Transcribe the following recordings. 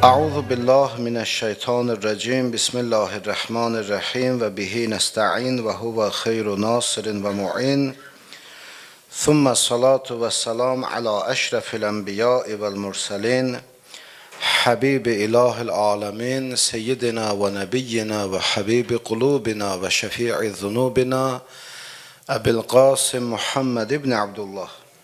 أعوذ بالله من الشيطان الرجيم بسم الله الرحمن الرحيم وبه نستعين وهو خير ناصر ومعين ثم الصلاة والسلام على أشرف الأنبياء والمرسلين حبيب إله العالمين سيدنا ونبينا وحبيب قلوبنا وشفيع ذنوبنا أبي القاسم محمد بن عبد الله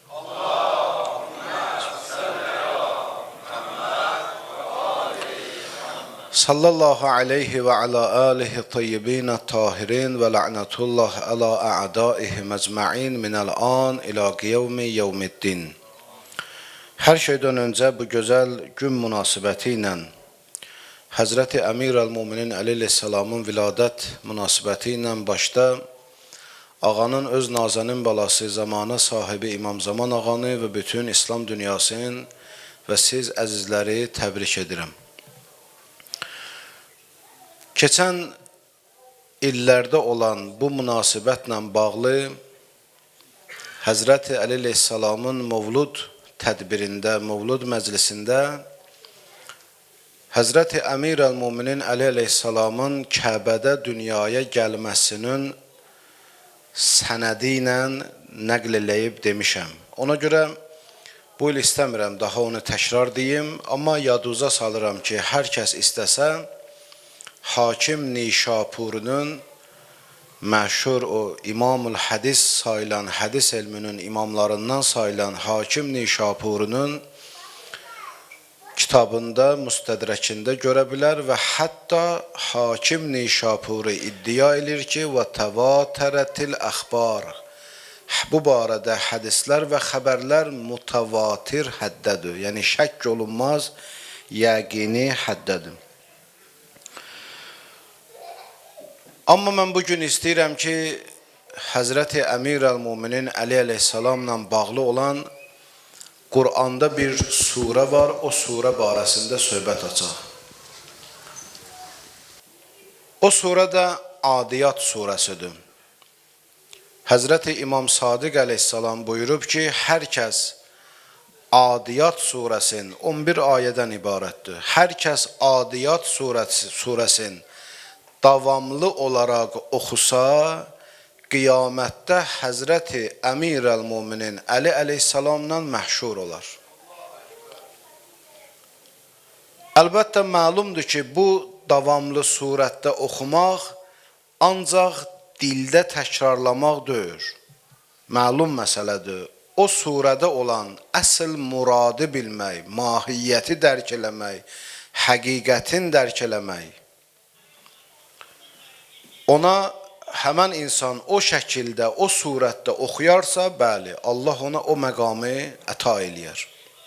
sallallahu aleyhi ve ala alihi tayyibin tahirin ve la'netullah ala a'daihi mecma'in minel an ila qiyevmi yevmiddin. Her şeyden önce bu güzel gün münasebetiyle Hazreti Emir el-Muminin aleyhisselamın viladet münasebetiyle başta ağanın öz nazenin balası zamana sahibi İmam Zaman ağanı ve bütün İslam dünyasının ve siz əzizləri təbrik edirəm. Keçən illərdə olan bu münasibətlə bağlı Həzrəti Əli əleyhissalamın Mövlud tədbirində, Mövlud məclisində Həzrəti Əmir el-Muminin Əli əleyhissalamın Kəbədə dünyaya gəlməsinin sənədi ilə nəql eləyib demişəm. Ona görə bu il istəmirəm daha onu təkrar deyim, amma yaduza salıram ki, hər kəs istəsə Hakim Nişapurunun məşhur o İmamul Hədis sayılan, hədis elminin imamlarından sayılan Hakim Nişapurunun kitabında, müstədrəkində görə bilər və hətta Hakim Nişapuri iddia edir ki, və təvatərətil əxbar. Bu barədə hədislər və xəbərlər mutavatir həddədir, yəni şəkk olunmaz, yəqini həddədir. Amma mən bugün istəyirəm ki, Həzrəti Əmir el-Muminin Əli əleyhissalamla bağlı olan Qur'anda bir surə var, o surə barəsində söhbət açaq. O surə də Adiyat surəsidir. Həzrəti İmam Sadiq əleyhissalam buyurub ki, hər kəs Adiyat surəsinin 11 ayədən ibarətdir. Hər kəs Adiyat surəsinin davamlı olaraq oxusa, qiyamətdə Həzrəti Əmir el-Muminin Əli əleyhissalamla məhşur olar. Əlbəttə, məlumdur ki, bu davamlı surətdə oxumaq ancaq dildə təkrarlamaq deyil. Məlum məsələdir. O surədə olan əsl muradı bilmək, mahiyyəti dərk eləmək, həqiqətin dərk eləmək. Ona həmən insan o şəkildə, o surətdə oxuyarsa, bəli, Allah ona o məqamı əta eləyər.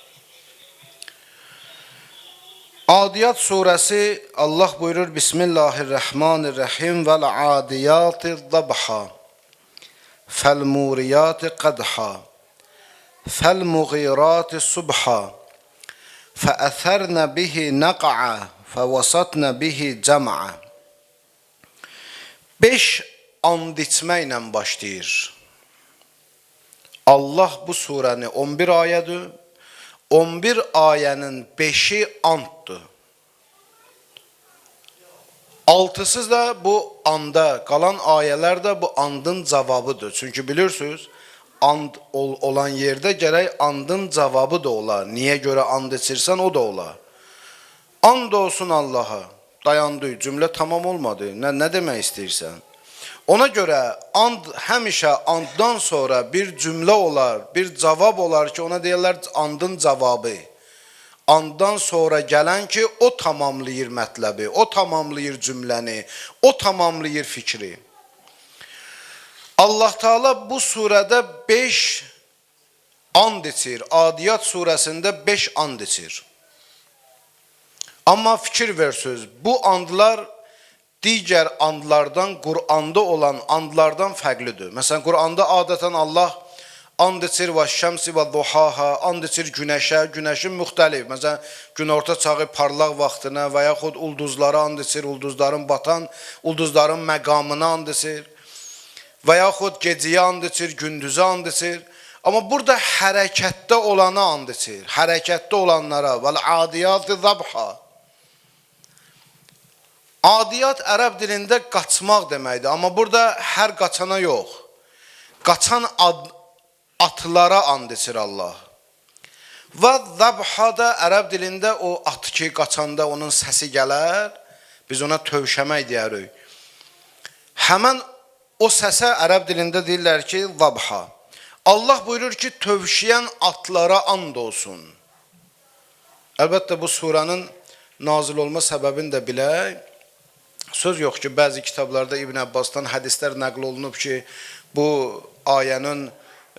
Adiyat surəsi, Allah buyurur, Bismillahirrahmanirrahim, Vəl-adiyati dabha, Fəl-muriyati qadha, Fəl-muğirati subha, Fəəthərnə bihi nəq'a, Fəvasatnə bihi cəm'a. 5 and içməklə başlayır. Allah bu surəni 11 ayədir. 11 ayənin 5-i anddır. 6-sı da bu anda, qalan ayələr də bu andın cavabıdır. Çünki bilirsiniz, and olan yerdə gərək andın cavabı da olar. Niyə görə and içirsən, o da olar. And olsun Allaha. Dayandı, cümlə tamam olmadı. Nə demək istəyirsən? Ona görə and həmişə anddan sonra bir cümlə olar, bir cavab olar ki, ona deyirlər andın cavabı. Anddan sonra gələn ki, o tamamlayır mətləbi, o tamamlayır cümləni, o tamamlayır fikri. Allah Teala bu surədə 5 and içir. Adiyat surəsində 5 and içir. Amma fikir versiniz, bu andlar digər andlardan, Qur'anda olan andlardan fərqlidir. Məsələn, Qur'anda adətən Allah and içir və şəmsi və duhaha, and içir günəşə, günəşin müxtəlif. Məsələn, günorta çağı parlaq vaxtına və yaxud ulduzlara and içir, ulduzların batan, ulduzların məqamına and içir və yaxud gecəyə and içir, gündüzə and içir. Amma burada hərəkətdə olana and içir, hərəkətdə olanlara, vəl-adiyatı zabha. Adiyat ərəb dilində qaçmaq deməkdir. Amma burada hər qaçana yox. Qaçan atlara and içir Allah. Və zabha da ərəb dilində o at ki, qaçanda onun səsi gələr. Biz ona tövşəmək deyərik. Həmən o səsə ərəb dilində deyirlər ki, zabha. Allah buyurur ki, tövşəyən atlara and olsun. Əlbəttə bu suranın nazil olma səbəbini də bilək. Söz yox ki, bəzi kitablarda İbn Abbasdan hədislər nəql olunub ki, bu ayənin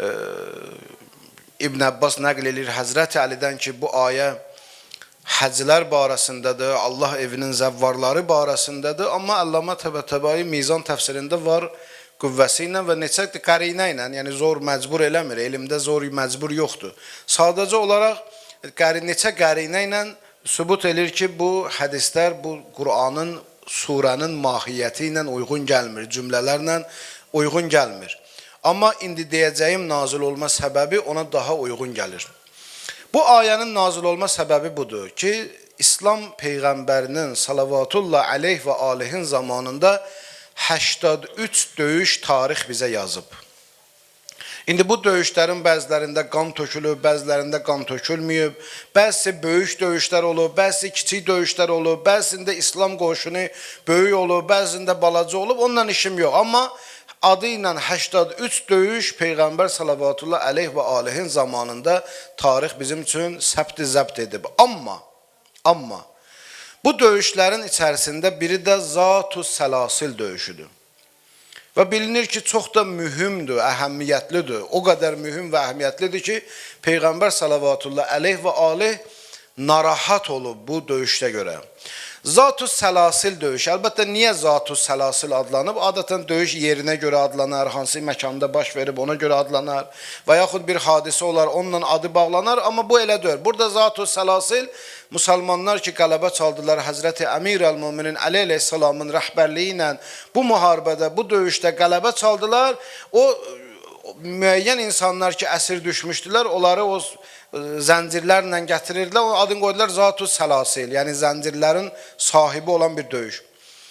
İbn Abbas nəql edir Həzrəti Əlidən ki, bu ayə həclər barəsindədir, Allah evinin zəvvarları barəsindədir. Amma Əllamə Təbətəbai Mizan təfsirində var qüvvəsi ilə və neçə qərinə ilə, yəni zor məcbur eləmir, elmdə zor məcbur yoxdur. Sadəcə olaraq neçə qərinə ilə sübut edir ki, bu hədislər bu Qur'anın, surənin mahiyyəti ilə uyğun gəlmir, cümlələrlə uyğun gəlmir. Amma indi deyəcəyim nazil olma səbəbi ona daha uyğun gəlir. Bu ayənin nazil olma səbəbi budur ki, İslam Peyğəmbərinin salavatullah aleyh və alihin zamanında 83 döyüş tarix bizə yazıb. İndi bu döyüşlərin bəzilərində qan tökülüb, bəzilərində qan tökülməyib, bəzisi böyük döyüşlər olub, bəzisi kiçik döyüşlər olub, bəzisində İslam qoşunu böyük olub, bəzisində balaca olub, ondan işim yox. Amma adı ilə 83 döyüş Peyğəmbər salavatullah aleyh və alihin zamanında tarix bizim üçün səbt edib. Amma bu döyüşlərin içərisində biri də Zatus Səlasil döyüşüdür. Və bilinir ki, çox da mühümdür, əhəmiyyətlidir. O qədər mühüm və əhəmiyyətlidir ki, Peyğəmbər salavatullah aleyh və aleyh narahat olub bu döyüşdə görə. Zatus Səlasil döyüş. Əlbəttə, niyə Zatus Səlasil adlanıb? Adətən döyüş yerinə görə adlanar, hansı məkanda baş verib ona görə adlanar və yaxud bir hadisə olar, onunla adı bağlanar, amma bu elə deyil. Burada Zatus Səlasil, müsəlmanlar ki, qələbə çaldılar Həzrəti Əmir əl-Müminin Əli əleyhissalamın rəhbərliyi ilə bu müharibədə, bu döyüşdə qələbə çaldılar. O müəyyən insanlar ki, əsir düşmüşdülər, onları o zəncirlərlə gətirirdilər, onun adını qoydular Zatus Səlasil, yəni zəncirlərin sahibi olan bir döyüş.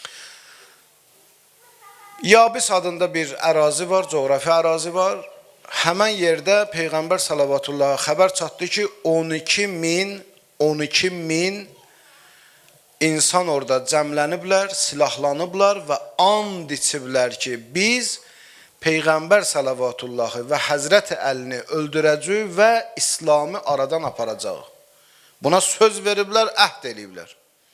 Yabis adında bir ərazi var, coğrafi ərazi var. Həmən yerdə Peyğəmbər salavatullah xəbər çatdı ki, 12 min insan orada cəmləniblər, silahlanıblar və and içiblər ki, biz Peyğəmbər salavatullahı və Həzrəti Əlini öldürəcək və İslamı aradan aparacaq. Buna söz veriblər, əhd eləyiblər.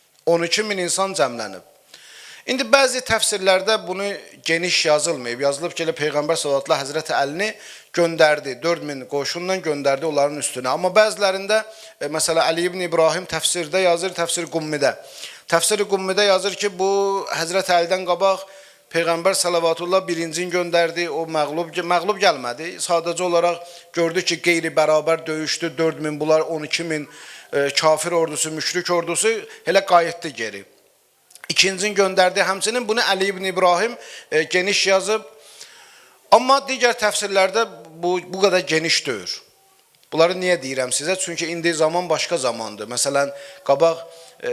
12 min insan cəmlənib. İndi bəzi təfsirlərdə bunu geniş yazılmayıb. Yazılıb ki, Peyğəmbər sallallahu Həzrəti Əlini göndərdi, 4000 qoşunla göndərdi onların üstünə. Amma bəzilərində, məsələ Əli ibn İbrahim təfsirdə yazır, təfsir Qummidə. Təfsir Qummidə yazır ki, bu Həzrəti Əlidən qabaq Peyğəmbər salavatullah birincini göndərdi, o məğlub gəlmədi. Sadəcə olaraq gördü ki, qeyri-bərabər döyüşdü, 4000 bunlar 12 min kafir ordusu, müşrik ordusu elə qayıtdı geri. İkincini göndərdi, həmçinin bunu Əli ibn İbrahim geniş yazıb. Amma digər təfsirlərdə bu qədər geniş deyil. Bunları niyə deyirəm sizə? Çünki indi zaman başqa zamandır. Məsələn, qabaq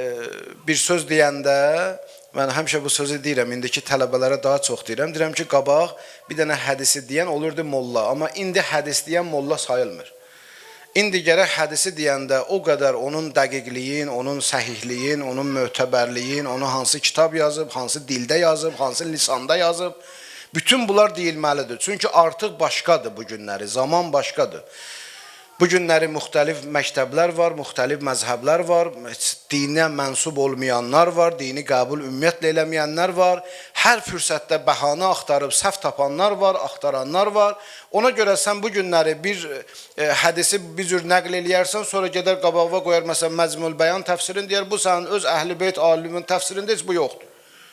bir söz deyəndə, mən həmişə bu sözü deyirəm, indiki tələbələrə daha çox deyirəm. Deyirəm ki, qabaq bir dənə hədisi deyən olurdu molla, amma indi hədis deyən molla sayılmır. İndi gərək hədisi deyəndə o qədər onun dəqiqliyin, onun səhihliyin, onun mötəbərliyin, onu hansı kitab yazıb, hansı dildə yazıb, hansı lisanda yazıb, bütün bunlar deyilməlidir. Çünki artıq başqadır bu günləri, zaman başqadır. Bu günləri müxtəlif məktəblər var, müxtəlif məzhəblər var, dinə mənsub olmayanlar var, dini qəbul ümumiyyətlə eləməyənlər var, hər fürsətdə bəhanə axtarıb səhv tapanlar var, axtaranlar var. Ona görə sən bu günləri bir hədisi bir cür nəql eləyərsən, sonra gedər qabağa qoyar, məsələn, Məcmul Bəyan təfsirini deyər, bu sənin öz Əhl-i Beyt alimin təfsirində heç bu yoxdur.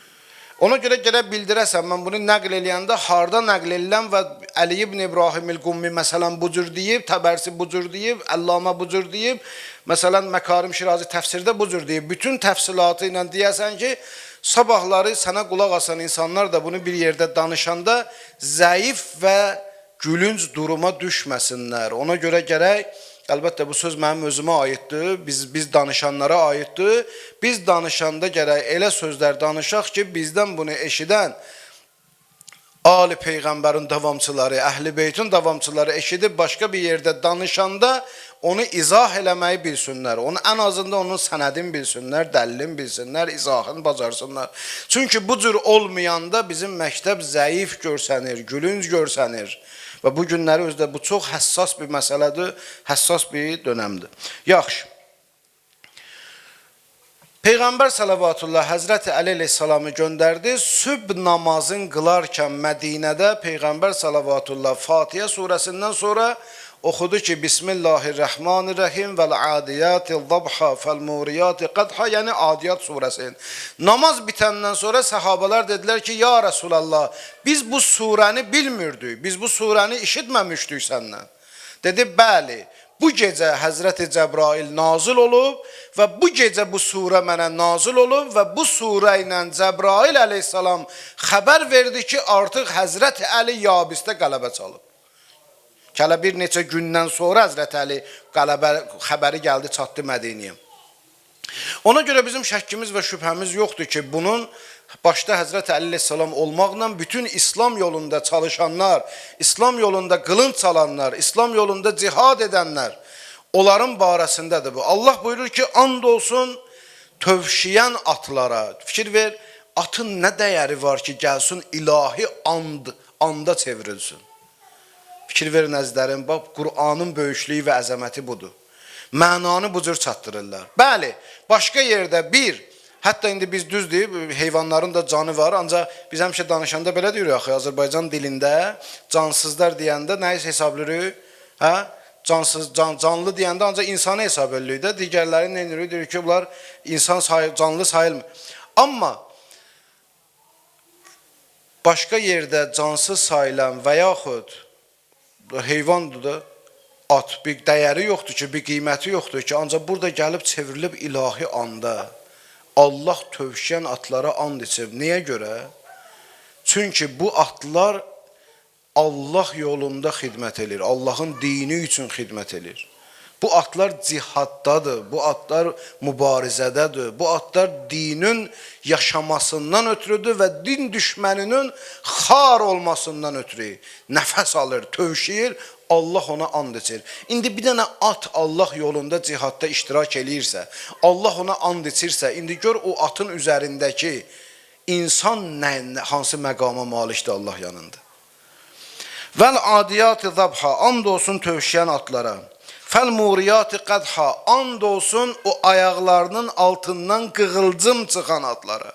Ona görə gərək bildirəsən, mən bunu nəql eləyəndə harda nəql eləyəm və Əli ibn İbrahim el-Qummi məsələn bu cür deyib, Təbərsi bu cür deyib, Əllamə bu cür deyib, məsələn Məkarim Şirazi təfsirdə bu cür deyib. Bütün təfsilatı ilə deyəsən ki, sabahları sənə qulaq asan insanlar da bunu bir yerdə danışanda zəif və gülünc duruma düşməsinlər. Ona görə gərək Əlbəttə bu söz mənim özümə aiddir, biz danışanlara aiddir. Biz danışanda gərək elə sözlər danışaq ki, bizdən bunu eşidən Ali Peyğəmbərin davamçıları, Əhl-i Beytin davamçıları eşidib başqa bir yerdə danışanda onu izah eləməyi bilsinlər. Onu ən azından onun sənədini bilsinlər, dəlilini bilsinlər, izahını bacarsınlar. Çünki bu cür olmayanda bizim məktəb zəif görsənir, gülünc görsənir. Və bu günləri özdə bu çox həssas bir məsələdir, həssas bir dönəmdir. Yaxşı. Peyğəmbər salavatullah Həzrəti Əli əleyhissalamı göndərdi. Sübh namazın qılarkən Mədinədə Peyğəmbər salavatullah Fatihə surəsindən sonra oxudu ki, Bismillahirrahmanirrahim vəl-adiyati zabha fəl-muriyati qadha, yəni Adiyat surəsinin. Namaz bitəndən sonra səhabələr dedilər ki, ya Rasulallah, biz bu surəni bilmirdik, biz bu surəni işitməmişdik səndən. Dedi, bəli, bu gecə Həzrəti Cəbrail nazil olub və bu gecə bu surə mənə nazil olub və bu surə ilə Cəbrail əleyhissalam xəbər verdi ki, artıq Həzrəti Əli Yabisdə qələbə çalıb. Kələ bir neçə gündən sonra Həzrət Əli xəbəri gəldi, çatdı Mədiniyə. Ona görə bizim şəkkimiz və şübhəmiz yoxdur ki, bunun başda Həzrət Əli əleyhissalam olmaqla bütün İslam yolunda çalışanlar, İslam yolunda qılınc çalanlar, İslam yolunda cihad edənlər, onların barəsindədir bu. Allah buyurur ki, and olsun tövşiyən atlara. Fikir ver, atın nə dəyəri var ki, gəlsin ilahi anda çevrilsin. Fikir verin əzizlərim, bax, Qur'anın böyüklüyü və əzəməti budur. Mənanı bu cür çatdırırlar. Bəli, başqa yerdə bir, hətta indi biz düz deyib, heyvanların da canı var, ancaq biz həmişə danışanda belə deyirik, axı, Azərbaycan dilində cansızlar deyəndə nə hesablayırıq? Hə? Canlı deyəndə ancaq insanı hesab edirik də, digərləri nə edirik? Deyirik ki, bunlar insan canlı sayılmır. Amma başqa yerdə cansız sayılan və yaxud heyvandır da, at, bir dəyəri yoxdur ki, bir qiyməti yoxdur ki, ancaq burada gəlib çevrilib ilahi anda. Allah tövşiyən atlara and içib. Niyə görə? Çünki bu atlar Allah yolunda xidmət edir, Allahın dini üçün xidmət edir. Bu atlar cihaddadır, bu atlar mübarizədədir, bu atlar dinin yaşamasından ötürüdür və din düşməninin xar olmasından ötürü nəfəs alır, tövşiyir, Allah ona and içir. İndi bir dənə at Allah yolunda cihadda iştirak eləyirsə, Allah ona and içirsə, indi gör o atın üzərindəki insan hansı məqama malikdir Allah yanında. Vəl-adiyati zabha, and olsun tövşiyən atlara. Fəl-muriyati qadha, and olsun o ayaqlarının altından qığılcım çıxan atlara.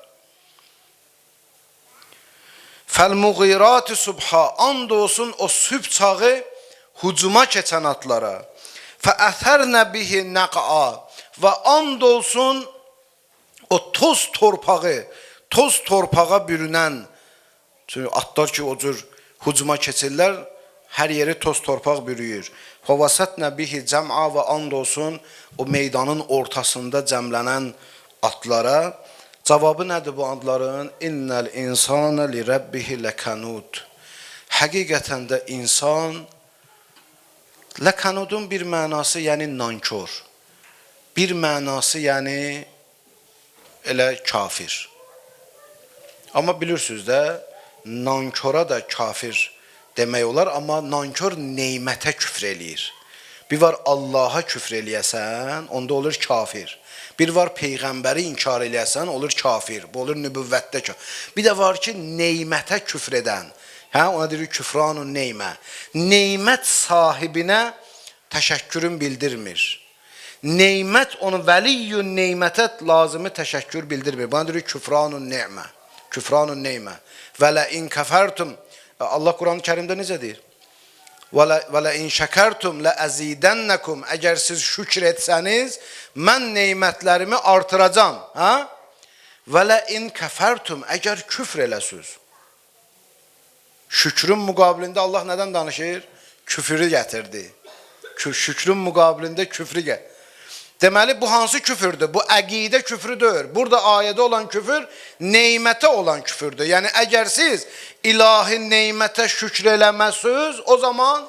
Fəl-muğirati subha, and olsun o sübh çağı hücuma keçən atlara. Fəəthərnə bihi nəqa, və and olsun o toz torpağa bürünən, çünki atlar ki o cür hücuma keçirlər, hər yeri toz torpaq bürüyür. Fəvasətnə bihi cəm'a, və and olsun o meydanın ortasında cəmlənən atlara. Cavabı nədir bu adların? İnnəl insanə li rəbbihi ləkənud. Həqiqətən də insan, ləkənudun bir mənası yəni nankör, bir mənası yəni elə kafir. Amma bilirsiniz də, nankora da kafir demək olar, amma nankör neymətə küfr eləyir. Bir var Allaha küfr eləyəsən, onda olur kafir. Bir var Peyğəmbəri inkar eləyəsən, olur kafir. Bu olur nübüvvətdə kafir. Bir də var ki, neymətə küfr edən. Ona deyirik küfranun neymə. Neymət sahibinə təşəkkürün bildirmir. Neymət onu vəliyyün neymətə lazımı təşəkkür bildirmir. Buna deyirik küfranun neymə. Küfranun neymə. Və lə in kəfərtum. Allah Quran-ı Kərimdə necə deyir? Və lə in şəkərtum lə əzidənnəkum. Əgər siz şükür etsəniz, mən neymətlərimi artıracam. Və lə in kəfərtum. Əgər küfr eləsiniz. Şükrün müqabilində Allah nədən danışır? Küfürü gətirdi. Şükrün müqabilində küfrü gətirdi. Deməli, bu hansı küfürdür? Bu əqidə küfrüdür. Burada ayədə olan küfür, neymətə olan küfürdür. Yəni, əgər siz ilahi neymətə şükr eləməsiniz, o zaman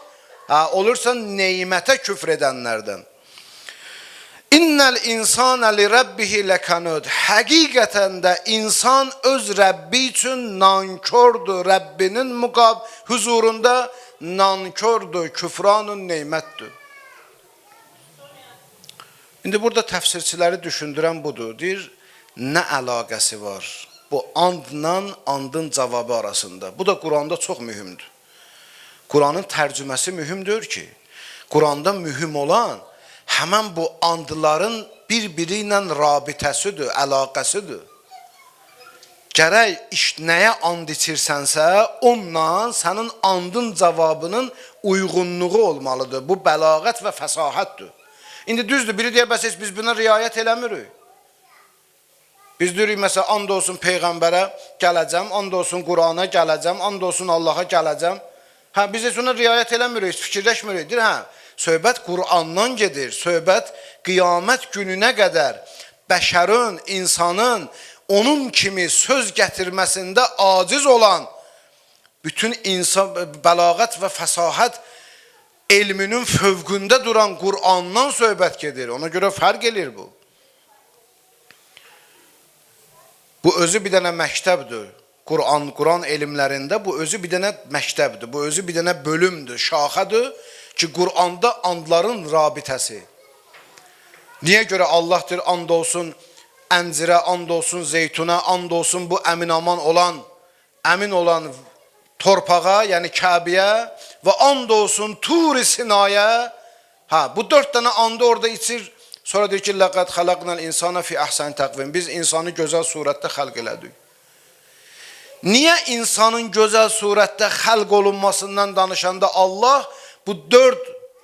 Olursan nemətə küfr edənlərdən. İnnel insana li rabbihi lekanud. Həqiqətən də insan öz Rəbbi üçün nankördür. Rəbbinin huzurunda nankördür, küfranun neymətdir. İndi burada təfsirçiləri düşündürən budur. Deyir, nə əlaqəsi var bu andla andın cavabı arasında? Bu da Quranda çox mühümdür. Quranın tərcüməsi mühümdür ki, Quranda mühüm olan həmən bu andların bir-biri ilə rabitəsidir, əlaqəsidir. Gərək nəyə and içirsənsə, onunla sənin andın cavabının uyğunluğu olmalıdır. Bu bəlağət və fəsahətdir. İndi düzdür, biri deyə bəs biz buna riayət eləmirik. Biz deyirik, məsələn, and olsun Peyğəmbərə gələcəm, and olsun Qurana gələcəm, and olsun Allaha gələcəm. Biz heç ona riayət eləmirik, fikirləşmirik. Söhbət Qur'andan gedir, söhbət qiyamət gününə qədər bəşərin, insanın onun kimi söz gətirməsində aciz olan bütün insan bəlağət və fəsahət elminin fövqündə duran Qur'andan söhbət gedir. Ona görə fərq edir bu. Bu özü bir dənə məktəbdir. Quran elmlərində bu özü bir dənə məktəbdir. Bu özü bir dənə bölümdür, şaxədir ki, Quranda andların rabitəsi. Niyə görə Allahdır, and olsun əncirə, and olsun zeytuna, and olsun bu əmin olan torpağa, yəni Kəbiyə və and olsun Tur-i Sinaya. Bu 4 dənə andı orada içir. Sonra deyir ki, laqad xalaqnal insana fi ahsan təqvim. Biz insanı gözəl surətdə xəlq elədik. Niyə insanın gözəl surətdə xəlq olunmasından danışanda Allah bu 4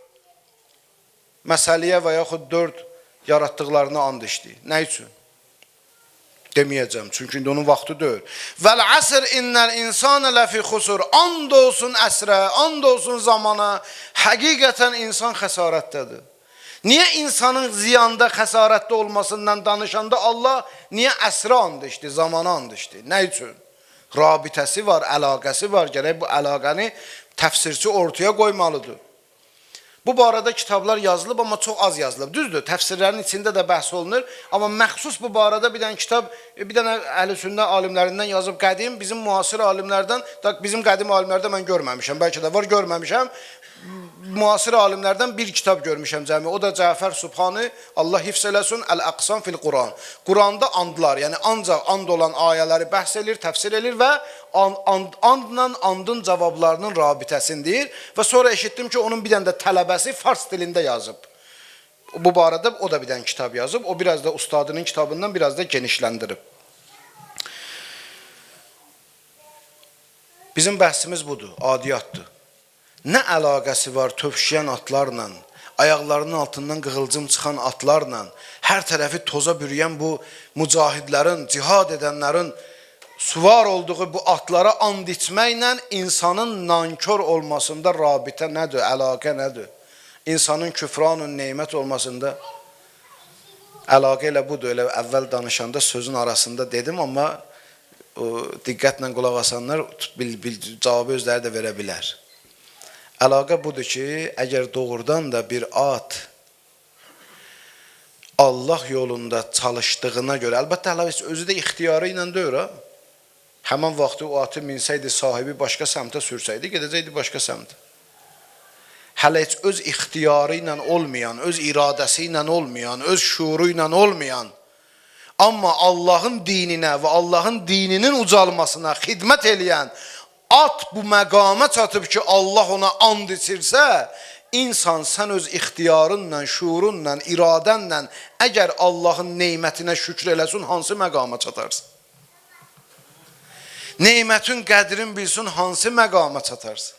məsələyə və yaxud 4 yaratdıqlarını and içdi? Nə üçün? Deməyəcəm, çünki indi onun vaxtı deyil. Vəl əsr innəl insana ləfi xusur. And olsun əsrə, and olsun zamana. Həqiqətən insan xəsarətdədir. Niyə insanın ziyanda, xəsarətdə olmasından danışanda Allah niyə əsrə and içdi, zamana and içdi? Nə üçün? Rabitəsi var, əlaqəsi var. Gərək bu əlaqəni təfsirçi ortaya qoymalıdır. Bu barədə kitablar yazılıb, amma çox az yazılıb. Düzdür, təfsirlərin içində də bəhs olunur. Amma məxsus bu barədə bir dənə kitab, bir dənə əhl-i-sünnə alimlərindən yazıb qədim, bizim müasir alimlərdən, bizim qədim alimlərdə mən görməmişəm, bəlkə də var, görməmişəm. Müasir alimlərdən bir kitab görmüşəm cəmi. O da Cəfər Subhani, Allah hifz eləsin, Əl-Əqsam fil Quran. Quranda andlar, yəni ancaq and olan ayələri bəhs edir, təfsir edir və andla andın cavablarının rabitəsini deyir. Və sonra eşitdim ki, onun bir dənə də tələbəsi fars dilində yazıb. Bu barədə o da bir dənə kitab yazıb. O biraz da ustadının kitabından biraz da genişləndirib. Bizim bəhsimiz budur, adiyyatdır. Nə əlaqəsi var tövşiyən atlarla, ayaqlarının altından qığılcım çıxan atlarla, hər tərəfi toza bürüyən bu mücahidlərin, cihad edənlərin suvar olduğu bu atlara and içməklə insanın nankör olmasında rabitə nədir, əlaqə nədir? İnsanın küfranın neymət olmasında əlaqə elə budur. Elə əvvəl danışanda sözün arasında dedim, amma diqqətlə qulaq asanlar cavabı özləri də verə bilər. Əlaqə budur ki, əgər doğrudan da bir at Allah yolunda çalışdığına görə, əlbəttə özü də ixtiyarı ilə deyir, həmən vaxtı o atı minsəydi, sahibi başqa səmtə sürsəydi, gedəcəkdi başqa səmtə. Hələ heç öz ixtiyarı ilə olmayan, öz iradəsi ilə olmayan, öz şuuru ilə olmayan, amma Allahın dininə və Allahın dininin ucalmasına xidmət eləyən at bu məqama çatıb ki, Allah ona and içirsə, insan sən öz ixtiyarınla, şuurunla, iradənlə əgər Allahın neymətinə şükür eləsin, hansı məqama çatarsın? Neymətin qədrin bilsin, hansı məqama çatarsın?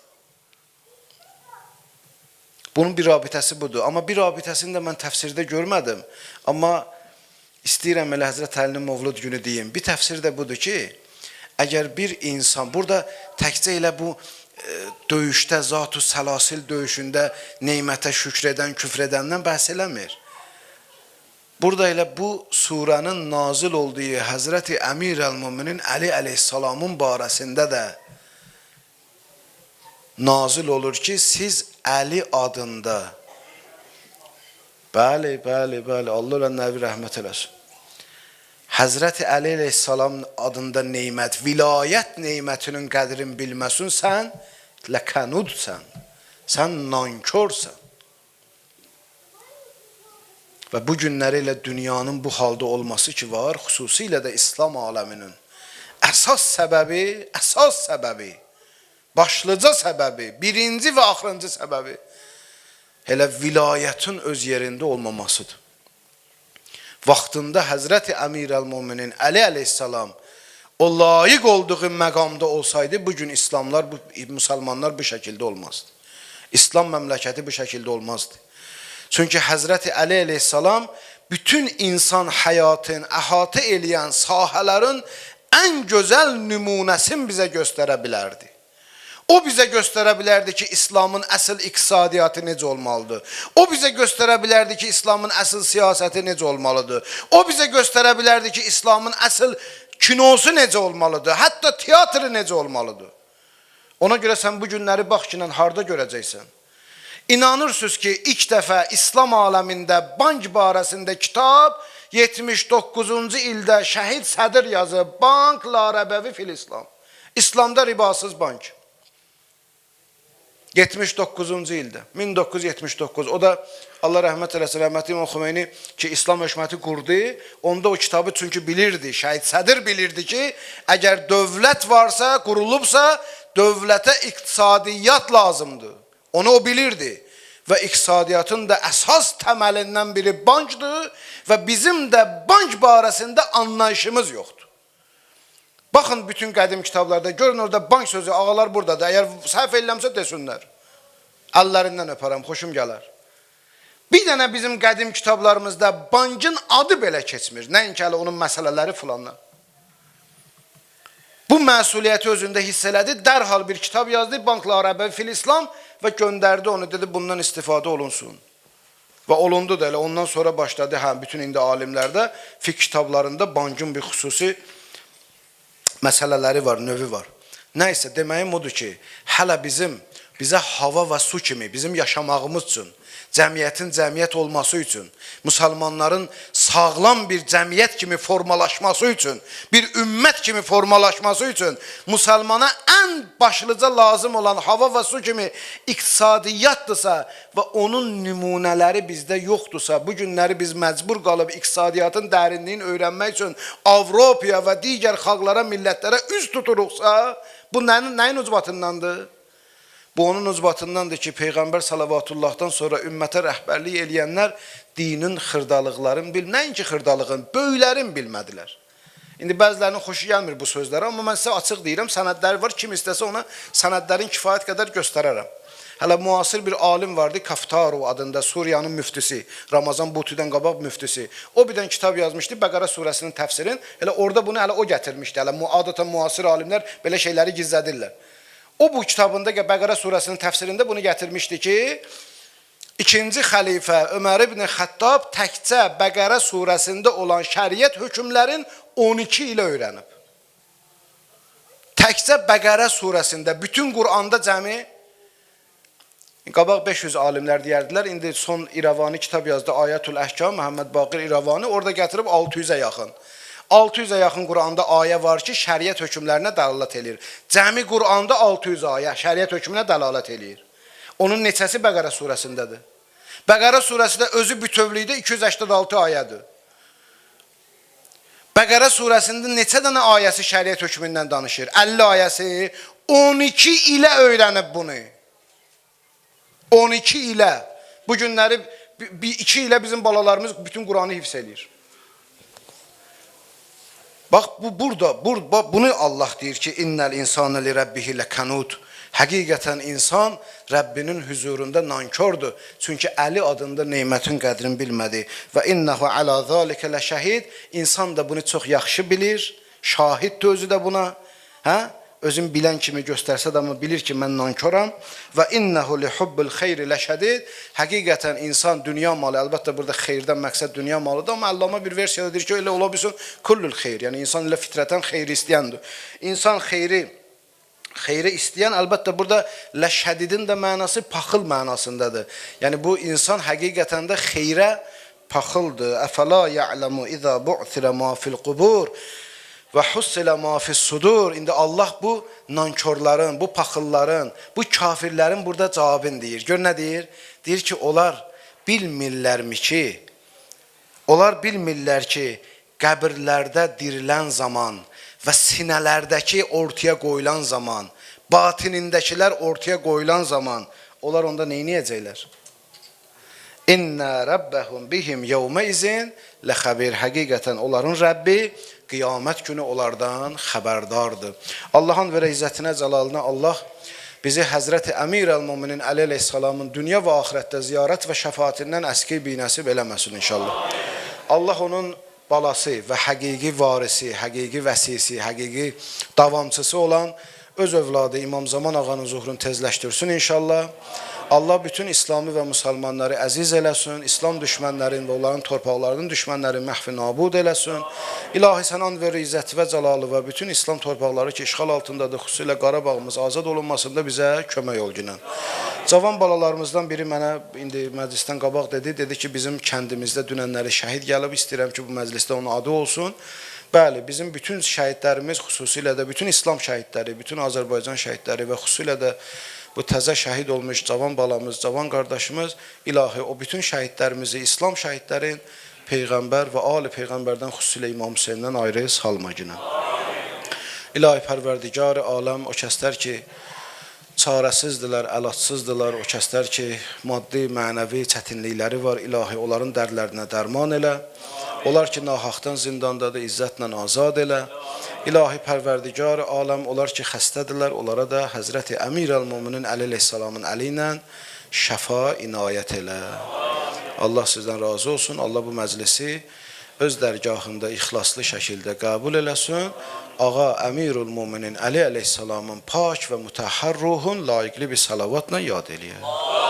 Bunun bir rabitəsi budur. Amma bir rabitəsini də mən təfsirdə görmədim. Amma istəyirəm elə Həzrət Əlinin Mövlud günü deyim. Bir təfsir də budur ki, əgər bir insan, burada təkcə elə bu döyüşdə, Zat-ı Səlasil döyüşündə neymətə şükür edən, küfr edəndən bəhs eləmir. Burada elə bu surənin nazil olduğu Həzrəti Əmir əl-Müminin Əli əleyhissalamın barəsində də nazil olur ki, siz Əli adında, bəli, Allah olan Nəbi rəhmət eləsin. Həzrəti Əli əleyhissalam adında neymət, vilayət neymətinin qədrin bilməsin, sən ləkənudsən, sən nankörsən. Və bu günləri ilə dünyanın bu halda olması ki var, xüsusilə də İslam aləminin əsas səbəbi, başlıca səbəbi, birinci və axırıncı səbəbi elə vilayətin öz yerində olmamasıdır. Vaxtında Həzrəti Əmir-əl-Müminin Əli əleyhissalam o layiq olduğu məqamda olsaydı, bugün müsəlmanlar bu şəkildə olmazdı. İslam məmləkəti bu şəkildə olmazdı. Çünki Həzrəti Əli əleyhissalam bütün insan həyatın əhatə eləyən sahələrin ən gözəl nümunəsini bizə göstərə bilərdi. O bizə göstərə bilərdi ki, İslamın əsl iqtisadiyyatı necə olmalıdır. O bizə göstərə bilərdi ki, İslamın əsl siyasəti necə olmalıdır. O bizə göstərə bilərdi ki, İslamın əsl kinosu necə olmalıdır. Hətta teatrı necə olmalıdır. Ona görə sən bu günləri bax ki, harda görəcəksən. İnanırsınız ki, ilk dəfə İslam aləmində bank barəsində kitab 79-cu ildə Şəhid Sədr yazıb. Bank Larəbəvi fil İslam. İslamda ribasız bank. 79-cu ildə, 1979. O da Allah rəhmət eləsin, rəhmətli İmam Xomeyni ki, İslam hökuməti qurdu. Onda o kitabı çünki bilirdi, Şəhid Sədr bilirdi ki, əgər dövlət varsa, qurulubsa, dövlətə iqtisadiyyat lazımdır. Onu o bilirdi. Və iqtisadiyyatın da əsas təməlindən biri bankdır və bizim də bank barəsində anlayışımız yoxdur. Baxın bütün qədim kitablarda, görün orada bank sözü, ağalar buradadır. Əgər səhv eləmsə desinlər. Əllərindən öpərəm, xoşum gələr. Bir dənə bizim qədim kitablarımızda bankın adı belə keçmir. Nəinki hələ onun məsələləri filanlar. Bu məsuliyyəti özündə hiss elədi. Dərhal bir kitab yazdı, Bank Larəbəvi fil İslam və göndərdi onu, dedi bundan istifadə olunsun. Və olundu da elə ondan sonra başladı, bütün indi alimlərdə, fiqh kitablarında bankın bir xüsusi məsələləri var, növü var. Nəysə, deməyim odur ki, hələ bizə hava və su kimi, bizim yaşamağımız üçün, cəmiyyətin cəmiyyət olması üçün, müsəlmanların sağlam bir cəmiyyət kimi formalaşması üçün, bir ümmət kimi formalaşması üçün, müsəlmana ən başlıca lazım olan hava və su kimi iqtisadiyyatdırsa və onun nümunələri bizdə yoxdursa, bu günləri biz məcbur qalıb iqtisadiyyatın dərinliyini öyrənmək üçün Avropaya və digər xalqlara, millətlərə üz tuturuqsa, bu nəyin ucbatındandır? Bu onun ucbatındandır ki, Peyğəmbər salavatullahdan sonra ümmətə rəhbərlik eləyənlər dinin xırdalıqlarını nəinki xırdalığın, böylərin bilmədilər. İndi bəzilərinin xoşu gəlmir bu sözlərə, amma mən sizə açıq deyirəm, sənədləri var, kim istəsə ona sənədlərin kifayət qədər göstərərəm. Hələ müasir bir alim vardı, Kaftarov adında, Suriyanın müftüsü, Ramazan Butidən qabaq müftüsü. O birdən kitab yazmışdı, Bəqərə surəsinin təfsirin, elə orada bunu hələ o gətirmişdi, hələ adətən müasir alimlər belə şeyləri gizlədirlər. O bu kitabında, Bəqərə surəsinin təfsirində bunu gətirmişdi ki, ikinci xəlifə Ömər ibn Xəttab təkcə Bəqərə surəsində olan şəriət hökmlərin 12 ilə öyrənib. Təkcə Bəqərə surəsində, bütün Quranda cəmi, qabaq 500 alimlər deyərdilər, indi son İrəvani kitab yazdı, Ayətül Əhkam, Məhəmməd Baqir İrəvani, orada gətirib 600-ə yaxın. 600'ə yaxın Quranda ayə var ki, şəriət hökmlərinə dəlalət eləyir. Cəmi Quranda 600 ayə şəriət hökmünə dəlalət eləyir. Onun neçəsi Bəqərə surəsindədir? Bəqərə surəsində özü bütövlükdə 286 ayədir. Bəqərə surəsində neçə dənə ayəsi şəriət hökmündən danışır? 50 ayəsi 12 ilə öyrənib bunu. 12 ilə. Bu günləri 2 ilə bizim balalarımız bütün Quranı hifz eləyir. Bax, bunu Allah deyir ki, innəl insanə li rəbbihi ləkənud. Həqiqətən insan Rəbbinin huzurunda nankördür. Çünki Əli adında neymətin qədrini bilmədi. Və innəhu alə zəlikə ləşəhid. İnsan da bunu çox yaxşı bilir. Şahiddir özü də buna. Özün bilən kimi göstərsə də amma bilir ki, mən nanköram. Və innəhu li hubbul xeyri ləşədid. Həqiqətən insan dünya malı, əlbəttə burada xeyirdən məqsəd dünya malıdır, amma Əllama bir versiyada deyir ki, elə ola bilsin kullul xeyr. Yəni insan elə fitrətən xeyri istəyəndir. İnsan xeyri Xeyri istəyən əlbəttə burada ləşədidin də mənası paxıl mənasındadır. Yəni bu insan həqiqətən də xeyrə paxıldır. Əfəla ya'lamu izə bu'thira ma fil qubur və hussilə ma fis sudur. İndi Allah bu nankörlərin, bu paxılların, bu kafirlərin burada cavabını deyir. Gör nə deyir? Deyir ki, onlar bilmirlərmi ki, qəbirlərdə dirilən zaman və sinələrdəki ortaya qoyulan zaman, batinindəkilər ortaya qoyulan zaman, onlar onda neyniyəcəklər? İnnə rabbəhum bihim yevmə izin ləxəbir. Həqiqətən onların Rəbbi qiyamət günü onlardan xəbərdardır. Allahın və izzətinə, cəlalına Allah bizi Həzrəti Əmir-əl-Müminin Əli əleyhissalamın dünya və axirətdə ziyarət və şəfaatindən əski binəsib eləməsin inşallah. Allah onun balası və həqiqi varisi, həqiqi vəsisi, həqiqi davamçısı olan öz övladı İmam Zaman ağanın zuhrunu tezləşdirsin inşallah. Allah bütün İslamı və müsəlmanları əziz eləsin, İslam düşmənlərin və onların torpaqlarının düşmənlərini məhvi nabud eləsin. İlahi sənan və izzət və cəlalı və bütün İslam torpaqları ki, işğal altındadır, xüsusilə Qarabağımız azad olunmasında bizə kömək ol günən. Cavan balalarımızdan biri mənə indi məclisdən qabaq dedi ki, bizim kəndimizdə dünənləri şəhid gəlib, istəyirəm ki, bu məclisdə onun adı olsun. Bəli, bizim bütün şəhidlərimiz, xüsusilə də bütün İslam şəhidləri, bütün Azərbaycan şəhidləri və xüsusilə də bu təzə şəhid olmuş cavan balamız, cavan qardaşımız, ilahi o bütün şəhidlərimizi, İslam şəhidlərin Peyğəmbər və Ali Peyğəmbərdən xüsusilə İmam Hüseyndən ayrı salma günə. İlahi pərverdigar aləm, o kəslər ki, çarəsizdirlər, əlacsızdirlər, o kəslər ki, maddi, mənəvi çətinlikləri var, ilahi onların dərdlərinə dərman elə. Onlar ki, nahaqdan zindandadır, izzətlə azad elə. İlahi pərverdigar aləm, onlar ki, xəstədirlər, onlara da Həzrəti Əmir-əl-Müminin Əli əleyhissalamın əli ilə şəfa inayət elə. Allah sizdən razı olsun, Allah bu məclisi öz dərgahında ixlaslı şəkildə qəbul eləsin. Ağa Əmir-ül-Müminin Əli əleyhissalamın pak və mütəhhər ruhun layiqli bir salavatla yad eləyək.